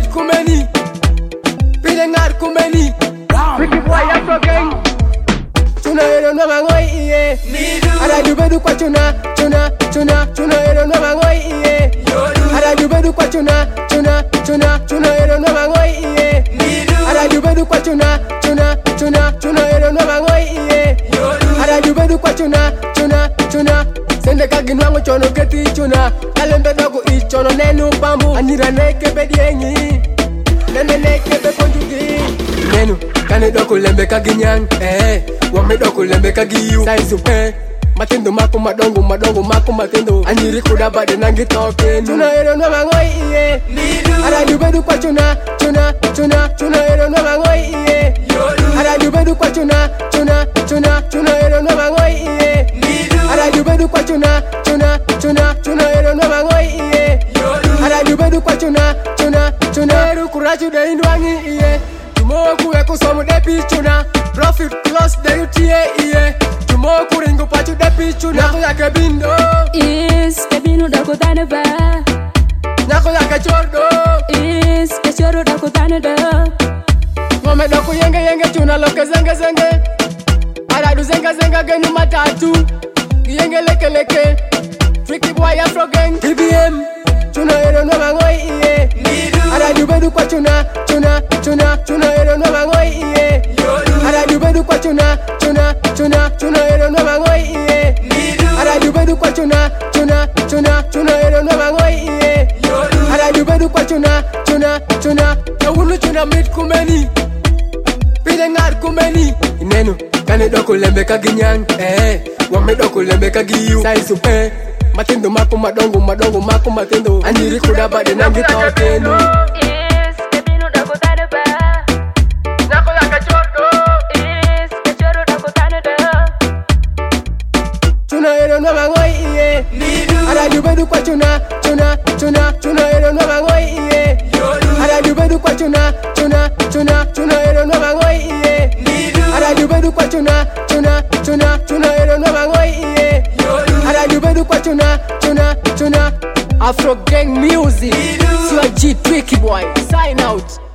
kumeni Pilengar kumeni Wiki boy Afro gang Chuna ero no mangoi iye Ara dubedu kwa chuna ero no mangoi iye Ara dubedu kwa chuna ero no mangoi iye Ara dubedu kwa chuna ero no mangoi iye Ara dubedu kwa chuna Sende kaginwango chono keti chuna Kalembe dogo ichono nenu bambu Anira neke bediengi Nene neke be konjugi Nenu kane doko lembe kaginyang Wame doko lembe kagiyu Saizu Matendo mako madongo mako matendo Aniri kuda bade nangi token Chuna ero no mangoi iye Ara dubedu kwa chuna ero no mangoi iye Ara dubedu kwa chuna ero no mangoi iye Ara dubedu kwa chuna ero no mangoi iye Ara dubedu kwa chuna Eru kuraju de indwangi iye Tumoku eko somu depi chuna Profit close de utie iye Tumoku ringu pachu depi chuna Nako yake bindo Is kebino dako taneba Nako yake chordo Is kechoro dako taneda Ngome doko yenge chuna loke zenge Aradu zenga genu matatu Yenge leke Freaky boy Afro gang TBM Chuna ero no mangoi iye Ara dubedu kwa chuna ero no mangoi iye Ara dubedu kwa chuna ero no mangoi iye Ara dubedu kwa chuna ero no mangoi iye Ara dubedu kwa chuna Yawunu chuna mit kumeni Pilengar kumeni Inenu kane doko lembe kaginyang Wame doko lembe kagiyu Saizu Matendo mako madongo mako matendo Aniri kuda bade nangi tokenu Is kebino dako taneba Nako yaka chordo Is kechoro dako taneda Chuna ero no mangoi iye Ara dubedu kwa chuna ero no mangoi iye Ara dubedu kwa chuna ero no mangoi iye Ara dubedu kwa chuna ero no mangoi iye Ara dubedu kwa chuna Afro gang music Sio G Tricky boy sign out